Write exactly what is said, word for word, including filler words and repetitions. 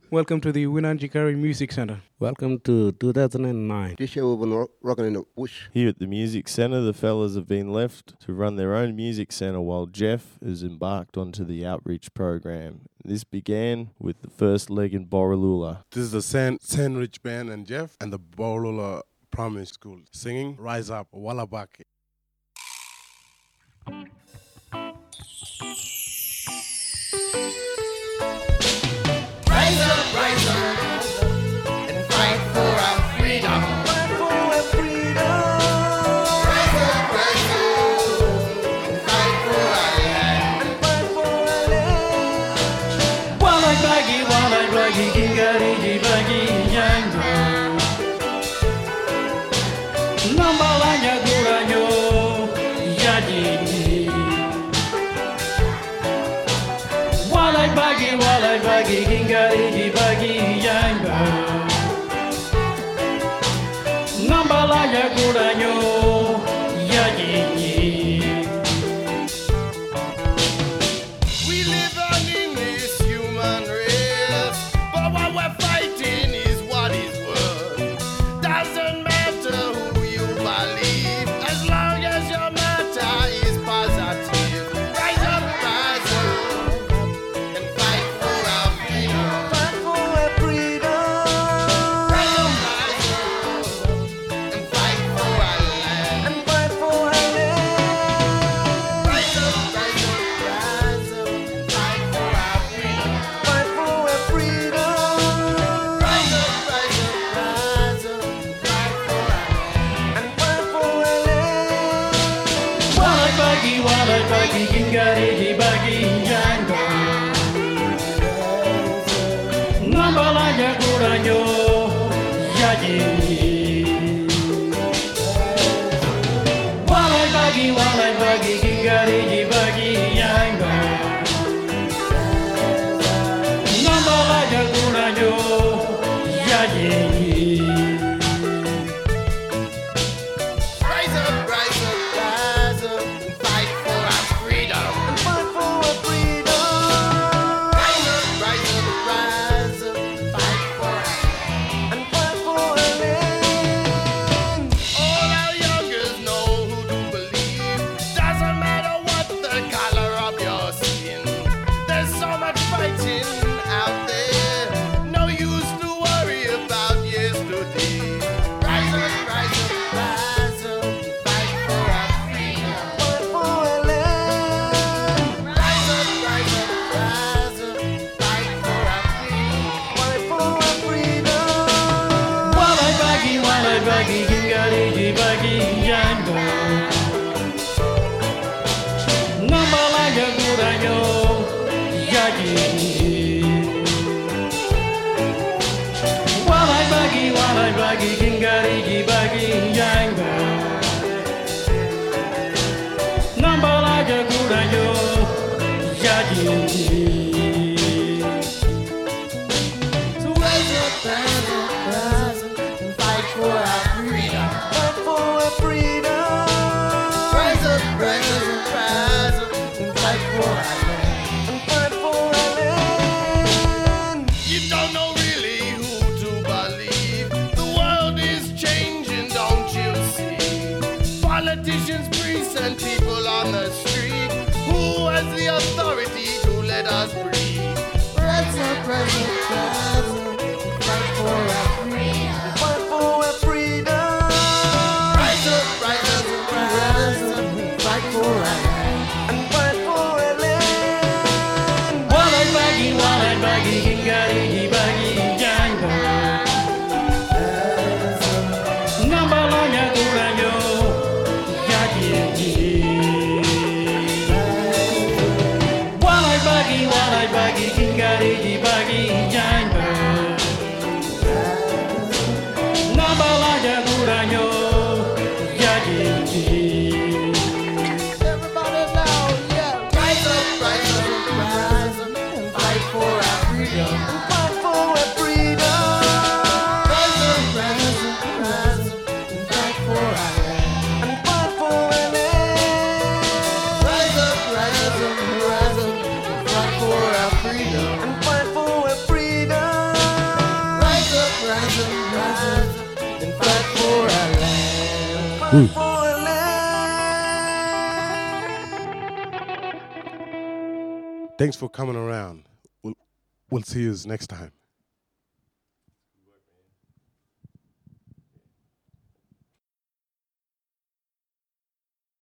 Welcome to the Winanjikari Music Center. Welcome to two thousand nine. This year we've been ro- rocking in the bush. Here at the Music Centre, the fellas have been left to run their own music centre while Jeff has embarked onto the outreach program. This began with the first leg in Borroloola. This is the San, Sandwich Band and Jeff and the Borroloola Primary School singing Rise Up, Wallabaki. Rise up, rise up, and fight for our freedom. Fight for our freedom. Rise up, rise up, and fight for our land. And fight for our land. Walai bagi, walai bagi, kingariji bagi yango. Nambalanya guranyo, yadini. Walai bagi, walai bagi, kingariji bagi yango. Nambalanya guranyo, yadini. We live on in this human race, but what we're fighting is what is worth. Doesn't matter who you believe, as long as your matter is positive. Rise up, rise up, and fight for our freedom. Fight for our freedom. Rise up, rise up, and fight for our land. And fight for our land. Rise up, rise up, rise up, and fight for our freedom. Fight for our freedom. Rise up, rise up, rise up, and fight for our land. And fight for our land. Walai bagi, walai bagi, kingariji bagi yango. Nambalanya guranyo, yadini. Walai bagi, walai bagi, kingariji bagi yango. Nambalanya guranyo, yadini. Rise up, rise up, rise up, and fight for our freedom. And fight for our freedom. Rise up, rise up, rise up, and fight for our land. And fight for our land. All our youngers know who to believe. Doesn't matter what the color of your skin. There's so much fighting out there. No use to worry about yesterday. Rise up, rise up, rise up, and fight for our freedom. Fight for our land. Rise up, rise up, rise up, and fight for our freedom. Fight for our freedom. Walai bagi, walai bagi, kingariji bagi yango. Nambalanya guranyo, yadini. Walai bagi, walai bagi, kingariji bagi yango. Nambalanya guranyo, yadini. So rise up, rise up, rise up, and fight for our freedom. Fight for our freedom. Rise up, rise up, rise up, and fight for our land. And fight for our land. You don't know really who to believe. The world is changing, don't you see? Politicians, priests, and people on the street. Who has the authority to let us breathe? Rise up, rise up, rise up, and fight for our freedom. Fight for our freedom. Rise up, rise up, rise up, and fight for our land. And fight for our land. Walai bagi, walai bagi, kingariji bagi yango. Nambalanya guranyo, yadini. Walai bagi, walai bagi, kingariji bagi yango. Nambalanya guranyo, yadini. Everybody now, yeah. Rise up, rise up, rise up, and fight for our freedom. Thanks for coming around. We'll, we'll see you next time.